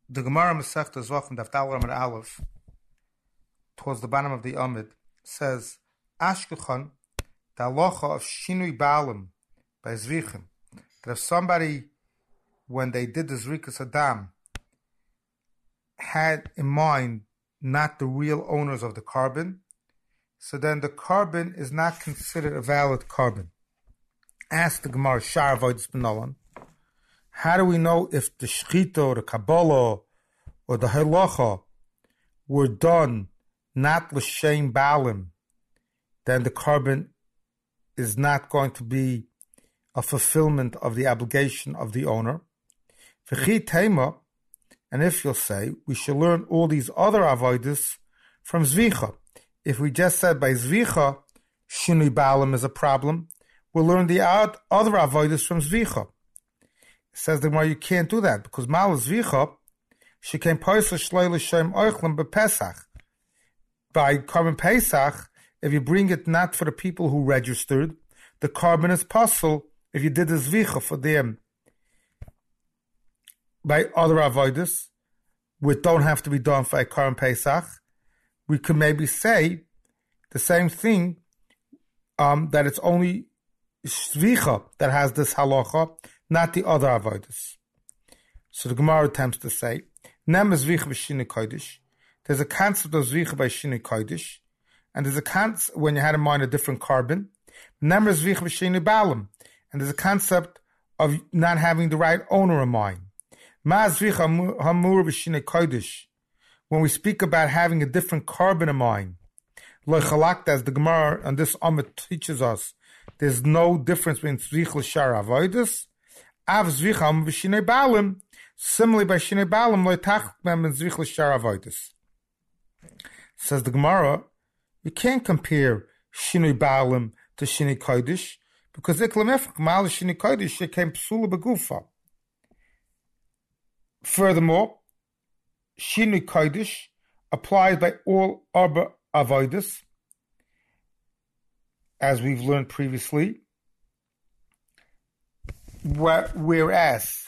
The Gemara Masechta Zvachim Daf Dal Amud Aleph, towards the bottom of the Amud, says, Ashkechan, the halacha of Shinui Baalim by Zvichim, that if somebody, when they did the Zrikas Adam, had in mind not the real owners of the carbon, so then the carbon is not considered a valid carbon. Ask the Gemara, Shar Avodas B'Nolan, how do we know if the Shechita or the Kabbalah or the Halacha were done not L'Shem Baalim, then the carbon is not going to be a fulfillment of the obligation of the owner. V'chi Tema, and if you'll say, we should learn all these other avodas from Zvicha. If we just said by Zvicha, Shinui Baalim is a problem, we'll learn the other avodas from Zvicha. It says the Gemara, you can't do that, because Mal Zvicha, she came Poisel Shloi L'Shem Oichlim B'Pesach. By carbon Pesach, if you bring it not for the people who registered, the carbon is possible if you did the Zvicha for them. By other avodas, which don't have to be done for a carbon Pesach, we could maybe say the same thing, that it's only Zvicha that has this halacha, not the other avodas. So the Gemara attempts to say, Nem Zvicha b'Shinui Kodesh. There's a concept of Zvicha by Shinui Kodesh, and there's a concept when you had in mind a different carbon. Nem Zvicha b'Shinui Baalim, and there's a concept of not having the right owner in mind. Ma Zvicha Hamur b'Shinui Kodesh. When we speak about having a different carbon in mind, Lo Chalakt, as the Gemara on this Amud teaches us, there's no difference between Zvicha l'Shar Avodas. Av Zvicha Hamur b'Shinui Baalim. Similarly, by Shinui Baalim, Lo Tachmem and Zvicha l'Shar Avodas. Says the Gemara, you can't compare Shinui Baalim to Shinui Kodesh, because Iklamefach Mal Shinui Kodesh came Psula Begufa. Furthermore, Shinui Kodesh applies by all other avodas, as we've learned previously, whereas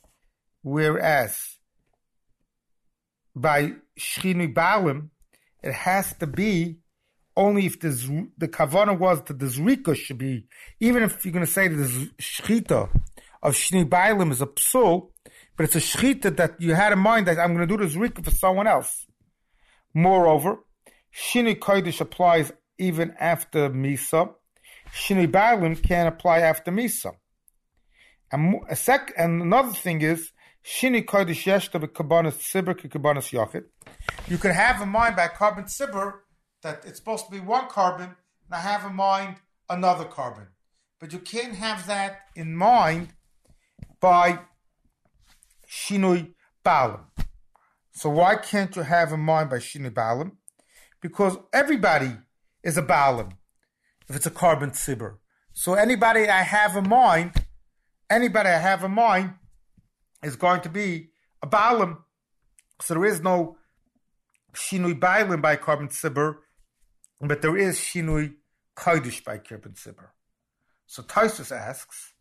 by Shinui Baalim, it has to be only if the kavanah was that the zrika should be, even if you're going to say that the shchita of Shinui Baalim is a psul, but it's a shchita that you had in mind that I'm going to do the zrika for someone else. Moreover, Shinui Kodesh applies even after Misa. Shinui Baalim can't apply after Misa. And another thing is, Shinui Kodesh Yeshta b'Kabanas Tzibur k'Kabanas Yochid. You could have in mind by carbon Tzibur that it's supposed to be one carbon, and I have in mind another carbon. But you can't have that in mind by Shinui Baalim. So why can't you have in mind by Shinui Baalim? Because everybody is a Baalim if it's a carbon Tzibur. So anybody I have in mind is going to be a Baalim. So there is no Shinui Baalim by carbon Tzibur, but there is Shinui Kodesh by carbon Tzibur. So Tosfos asks,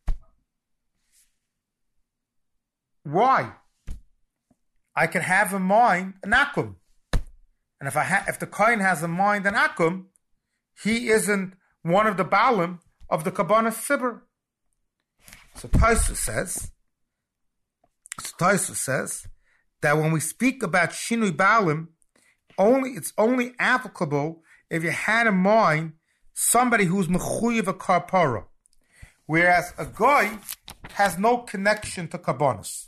why? I can have in mind an Akum. And if the Kohen has in mind an Akum, he isn't one of the Baalim of the Kabbanas Tzibur. So Tosfos says that when we speak about Shinui Baalim, it's only applicable if you had in mind somebody who's mechuyev a karpara, whereas a guy has no connection to Kabbanas.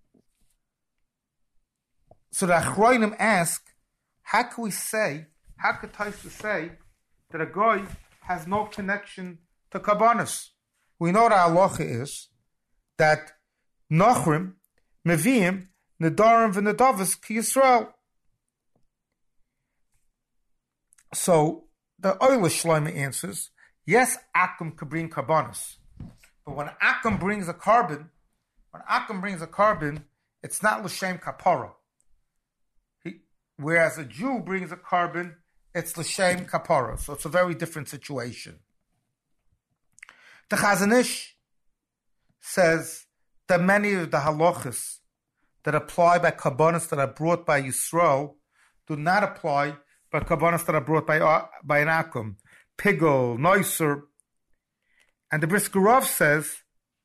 So the Achronim ask, how could Tosfos say that a guy has no connection to Kabbanas? We know that halacha is that Nochrim, Meviim, Nedarim, v'Nedavos ki Yisrael. So the Oilish Shlomo answers, yes, Akum could bring Kabbanas, but when Akum brings a carbon, it's not L'Shem Kapara. Whereas a Jew brings a carbon, it's L'Shem Kapara. So it's a very different situation. The Chazon Ish says that many of the halachas that apply by Kabbanas that are brought by Yisrael do not apply by Kabbanas that are brought by an Akum. Pigel, Neusser. And the Brisker Rav says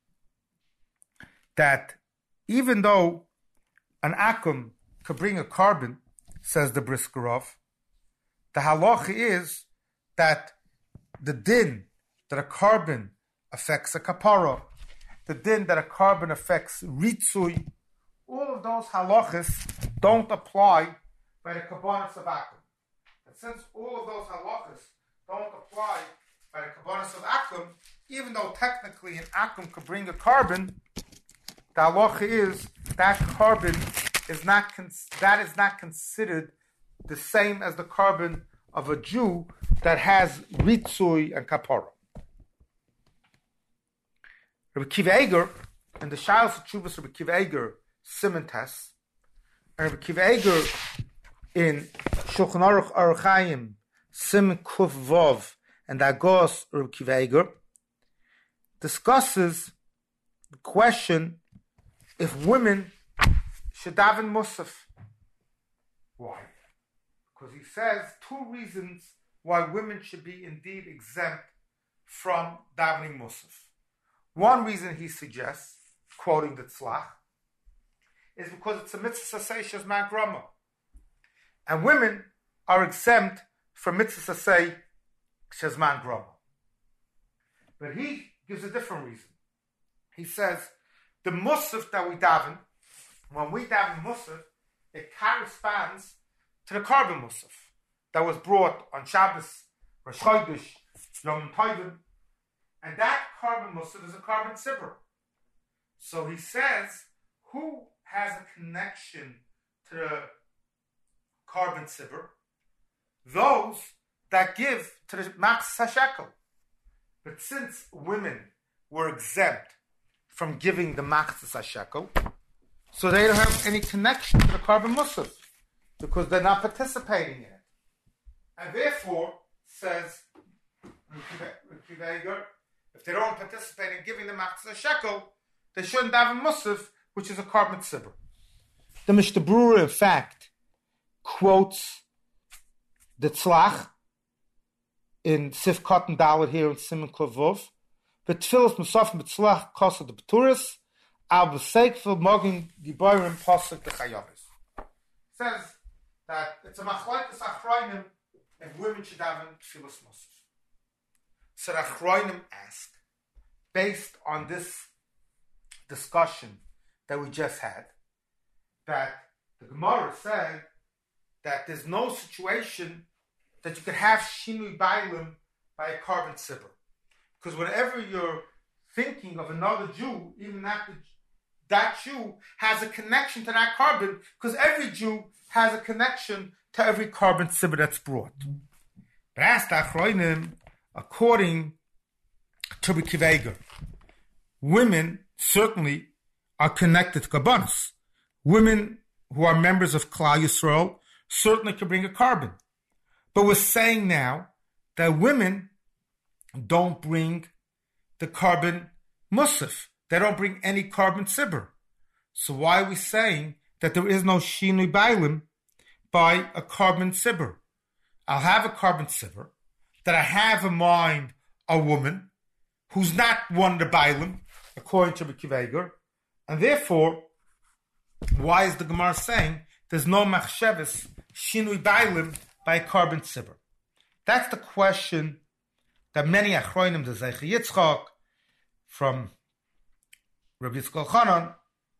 that even though an Akum could bring a carbon, says the Brisker Rav, the halacha is that the din that a carbon affects a kapara, the din that a carbon affects ritzui, all of those halachas don't apply by the kabbanas of Akum. And since all of those halachas don't apply by the kabbanas of Akum, even though technically an Akum could bring a carbon, the halacha is that carbon is not considered the same as the carbon of a Jew that has ritzui and kapara. Rabbi Kiva Eger, and the Shalos of Chuvas Rabbi Kiva Eger, Simon Tess, and Rabbi Kiva Eger in Shulchan Aruch Aruch Chaim, Simon Kuf Vov, and Agos Rabbi Kiva Eger, discusses the question if women should daven Musaf. Why? Because he says two reasons why women should be indeed exempt from davening Musaf. One reason he suggests, quoting the Tzlach, is because it's a mitzvah saseh shezman grama. And women are exempt from mitzvah saseh shezman grama. But he gives a different reason. He says, the musaf that we daven, when we daven musaf, it corresponds to the carbon musaf that was brought on Shabbos, Rosh Chodesh, Yom Tovim, and that carbon musaf is a carbon tzibur. So he says, who has a connection to the carbon tzibur? Those that give to the machzis hashekel. But since women were exempt from giving the machzis hashekel, so they don't have any connection to the carbon musaf because they're not participating in it. And therefore, says Kiva Eger, if they don't participate in giving the machzis hashekel, they shouldn't have a musaf, which is a carbon tzibur. The Mishnah Berurah, in fact, quotes the Tzlach in Sif Cotton Dalet here in Simon Klavov, but Tfilas Musaf Mitzlach Kosa the Peturis, Al B'Seikfil Mogin Giborim Posuk the Chayavis. Says that it's a machlokes achronim if women should have Tfilas Musaf. So the achronim ask, based on this discussion that we just had, that the Gemara said that there's no situation that you could have shinui bailim by a carbon tzibur. Because whenever you're thinking of another Jew, even that Jew has a connection to that carbon, because every Jew has a connection to every carbon tzibur that's brought. But as the achronim, according to Rabbi Kiva Eger, women certainly are connected to kabbanas. Women who are members of Klal Yisrael certainly can bring a carbon. But we're saying now that women don't bring the carbon musaf. They don't bring any carbon tzibur. So why are we saying that there is no shinui bailim by a carbon tzibur? I'll have a carbon tzibur that I have in mind a woman who's not one of the bailim, according to Rabbi Kiva Eger, and therefore, why is the Gemara saying there's no machsheves shinui bailim by a carbon tzibur? That's the question that many achronim, the Zeicha Yitzchak, from Rabbi Yitzchak Chanan,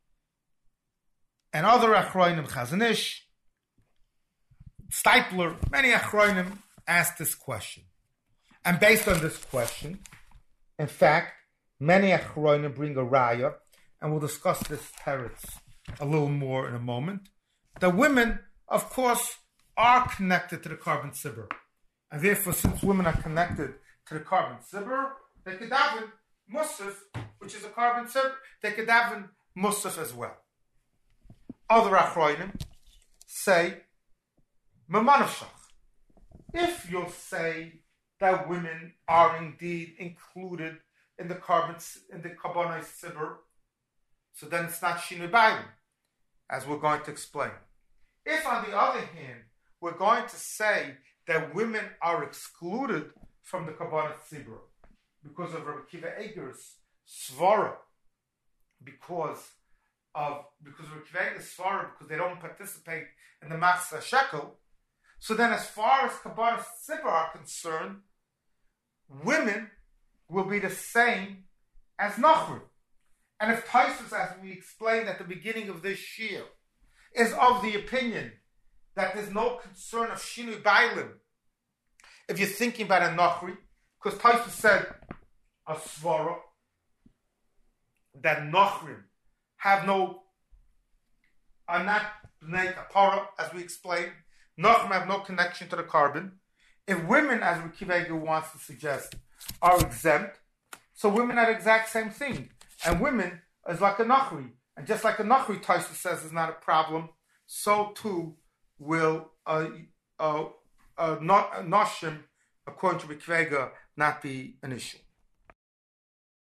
and other achronim, Chazon Ish, Steipler, many achronim asked this question. And based on this question, in fact, many achronim bring a raya, and we'll discuss this teretz a little more in a moment. The women, of course, are connected to the carbon tzibur. And therefore, since women are connected to the carbon tzibur, they could daven musaf, which is a carbon tzibur, they could daven musaf as well. Other achronim say, Mamanavshach. If you'll say that women are indeed included in the carbonized tzibur, so then it's not shinui bailim. as we're going to explain. If, on the other hand, we're going to say that women are excluded from the Kabbalah Tzibur because of Rabbi Akiva Eiger's svara, because of Rabbi Akiva Eiger's svara, because they don't participate in the Machzah Shekel. So then, as far as Kabbalah Tzibur are concerned, women will be the same as Nachrim. And if Taisus, as we explained at the beginning of this shir, is of the opinion that there's no concern of Shinui Bailim, if you're thinking about a Nachri, because Taisus said a Svara, that Nachrim are not Bnei Kapara, as we explained. Nachrim have no connection to the carbon. If women, as Rabbi Akiva wants to suggest, are exempt, so women are the exact same thing. And women is like a Nachri. And just like a Nachri, Taisus says is not a problem, so too will Noshim, according to Rabbi Akiva, not be an issue.